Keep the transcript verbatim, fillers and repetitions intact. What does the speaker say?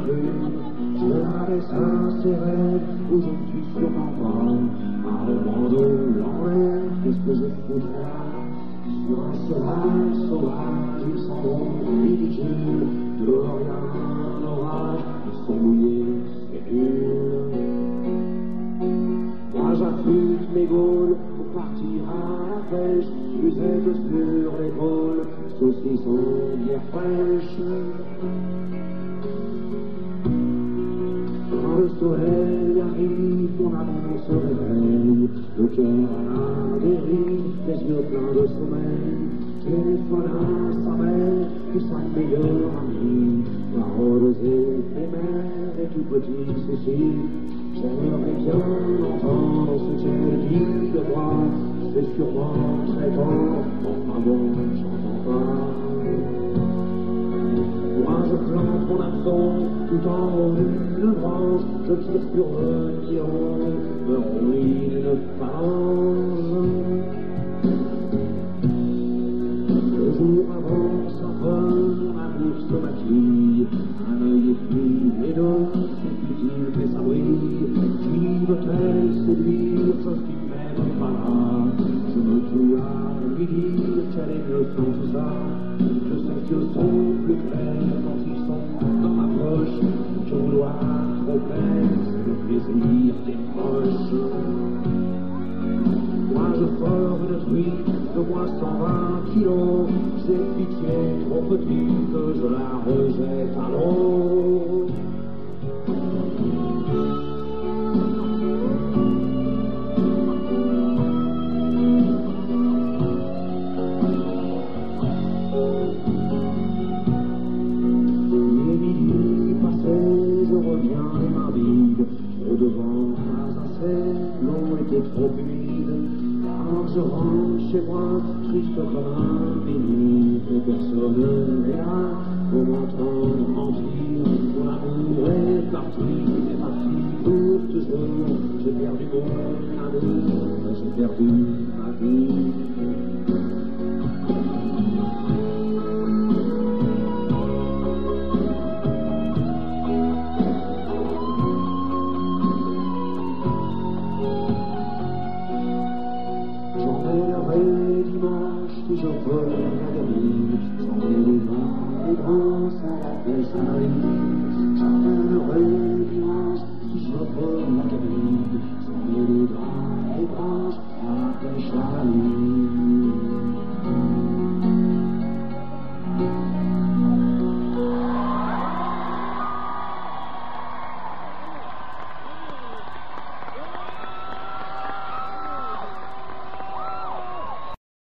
plus. Je laisse à ses rêves où je ne suis sûrement pas. Par le bandeau l'envers, qu'est-ce que je foutrais là? Sur un sauvage, sauvage, ils s'en vont ridicules. Dehors y a un orage, ils sont mouillés, c'est nul. Moi j'affûte mes gaules pour partir à la pêche. Musette sur l'épaule, saucisson, bière fraîche. Quand le soleil arrive, mon amour se réveille, le cœur à la dérive, les yeux pleins de sommeil. Téléphone à sa mère, qui sa meilleure amie, paroles éphémères et tout petits soucis. J'aimerais bien entendre ce qu'elle dit de moi, c'est sûrement très fort, enfin bon, j'entends pas. Moi je plante mon absent tout en une branche, je tire sur le piron, me ruine une phalange. Le jour avant sa fin, ma bouche se maquille, un œil est pris et donc c'est futile fait sa brille. Qui veut-elle séduire, je suis même pas là. Je me tue à lui dire qu'elle est mieux sans tout ça. Que ses yeux sont plus clairs quand ils sont dans ma poche. Que vouloir trop plaire, c'est le plaisir des proches. Moi je forme une truite de moins cent vingt kilos. J'ai pitié trop petite que je la rejette à l'eau. Les minuit passés, je reviens les mains vides. Au devant pas assez, l'eau était trop humide. Alors je rentre chez moi, triste comme un minuit, que personne n'est là pour m'entendre mentir. Mon amour est parti, est parti pour toujours. J'ai perdu mon amour, j'ai perdu ma vie. J'emmènerai dimanche si je veux la gamine, j'emmènerai les bras à la pêche à la rive, j'emmènerai